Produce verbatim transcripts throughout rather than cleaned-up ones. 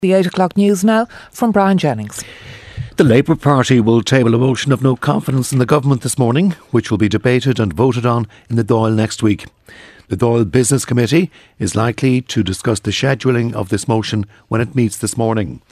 The eight o'clock news now from Brian Jennings. The Labour Party will table a motion of no confidence in the government this morning, which will be debated and voted on in the Dáil next week. The Dáil Business Committee is likely to discuss the scheduling of this motion when it meets this morning.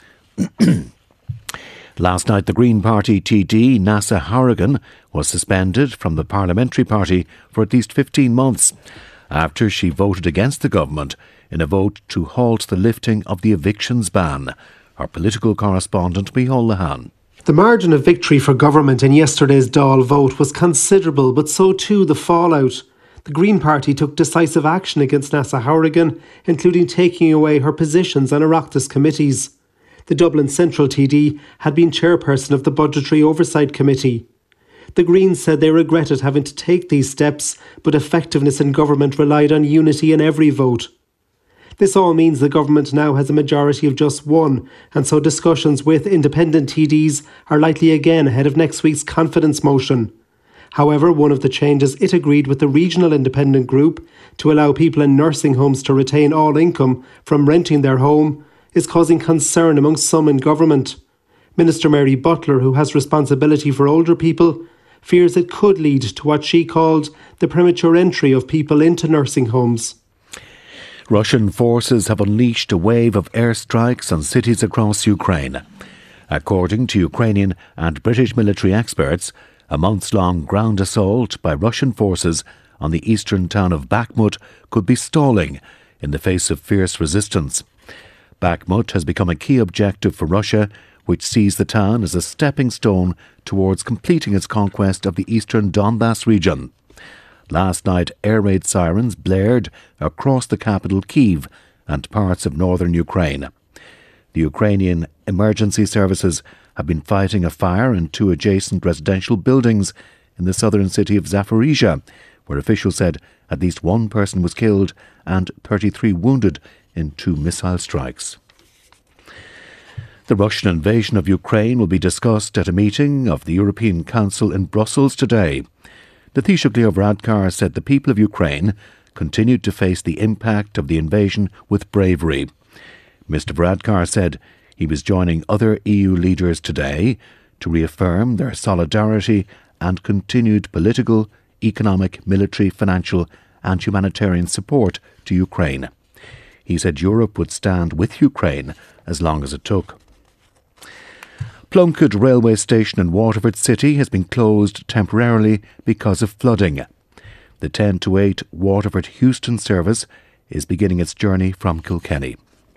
Last night, the Green Party T D, Neasa Hourigan, was suspended from the Parliamentary Party for at least fifteen months after she voted against the government in a vote to halt the lifting of the evictions ban. Our political correspondent, Micheál Lehane. The margin of victory for government in yesterday's Dáil vote was considerable, but so too the fallout. The Green Party took decisive action against Neasa Hourigan, including taking away her positions on Oireachtas committees. The Dublin Central T D had been chairperson of the Budgetary Oversight Committee. The Greens said they regretted having to take these steps, but effectiveness in government relied on unity in every vote. This all means the government now has a majority of just one, and so discussions with independent T Ds are likely again ahead of next week's confidence motion. However, one of the changes it agreed with the regional independent group to allow people in nursing homes to retain all income from renting their home is causing concern among some in government. Minister Mary Butler, who has responsibility for older people, fears it could lead to what she called the premature entry of people into nursing homes. Russian forces have unleashed a wave of airstrikes on cities across Ukraine. According to Ukrainian and British military experts, a months-long ground assault by Russian forces on the eastern town of Bakhmut could be stalling in the face of fierce resistance. Bakhmut has become a key objective for Russia, which sees the town as a stepping stone towards completing its conquest of the eastern Donbass region. Last night, air raid sirens blared across the capital Kyiv and parts of northern Ukraine. The Ukrainian emergency services have been fighting a fire in two adjacent residential buildings in the southern city of Zaporizhia, where officials said at least one person was killed and thirty-three wounded in two missile strikes. The Russian invasion of Ukraine will be discussed at a meeting of the European Council in Brussels today. The Taoiseach Leo Varadkar said the people of Ukraine continued to face the impact of the invasion with bravery. Mister Varadkar said he was joining other E U leaders today to reaffirm their solidarity and continued political, economic, military, financial and humanitarian support to Ukraine. He said Europe would stand with Ukraine as long as it took. Plunkett railway station in Waterford City has been closed temporarily because of flooding. The ten to eight Waterford-Houston service is beginning its journey from Kilkenny.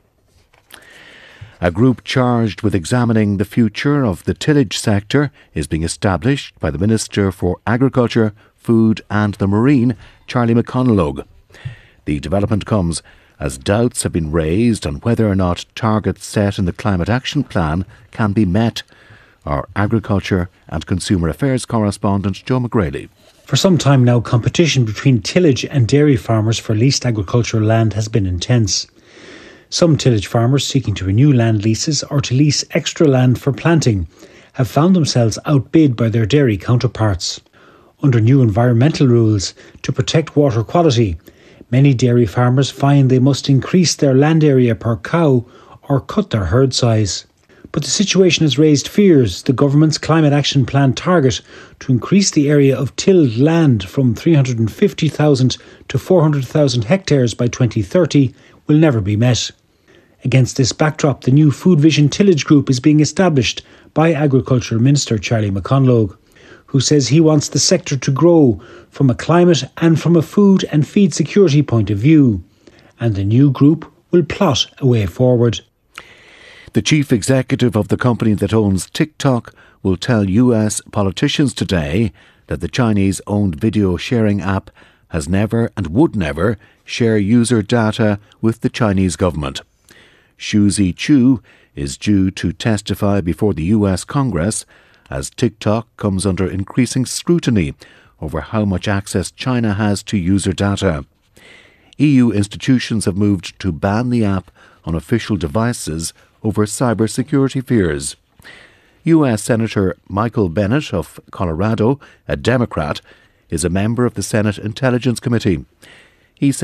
A group charged with examining the future of the tillage sector is being established by the Minister for Agriculture, Food and the Marine, Charlie McConalogue. The development comes as doubts have been raised on whether or not targets set in the Climate Action Plan can be met. Our Agriculture and Consumer Affairs correspondent Joe McGrady. For some time now, competition between tillage and dairy farmers for leased agricultural land has been intense. Some tillage farmers seeking to renew land leases or to lease extra land for planting have found themselves outbid by their dairy counterparts. Under new environmental rules to protect water quality, many dairy farmers find they must increase their land area per cow or cut their herd size. But the situation has raised fears the government's Climate Action Plan target to increase the area of tilled land from three hundred fifty thousand to four hundred thousand hectares by twenty thirty will never be met. Against this backdrop, the new Food Vision Tillage Group is being established by Agriculture Minister Charlie McConalogue, who says he wants the sector to grow from a climate and from a food and feed security point of view. And the new group will plot a way forward. The chief executive of the company that owns TikTok will tell U S politicians today that the Chinese-owned video sharing app has never and would never share user data with the Chinese government. Xu Zichu is due to testify before the U S Congress as TikTok comes under increasing scrutiny over how much access China has to user data. E U institutions have moved to ban the app on official devices over cybersecurity fears. U S Senator Michael Bennet of Colorado, a Democrat, is a member of the Senate Intelligence Committee. He said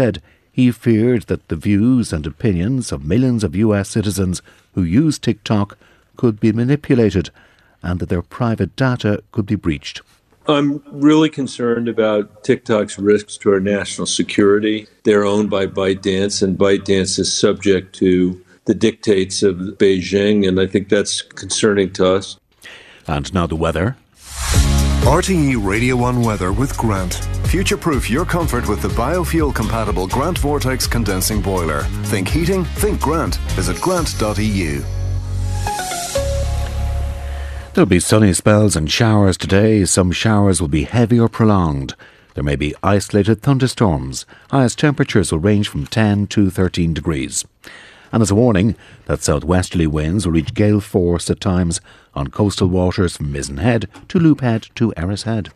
He feared that the views and opinions of millions of U S citizens who use TikTok could be manipulated and that their private data could be breached. I'm really concerned about TikTok's risks to our national security. They're owned by ByteDance, and ByteDance is subject to the dictates of Beijing, and I think that's concerning to us. And now the weather. R T E Radio one weather with Grant. Future-proof your comfort with the biofuel-compatible Grant Vortex condensing boiler. Think heating, think Grant. Visit grant dot e u. There'll be sunny spells and showers today. Some showers will be heavy or prolonged. There may be isolated thunderstorms. Highest temperatures will range from ten to thirteen degrees. And as a warning that southwesterly winds will reach gale force at times on coastal waters from Mizen Head to Loop Head to Erris Head.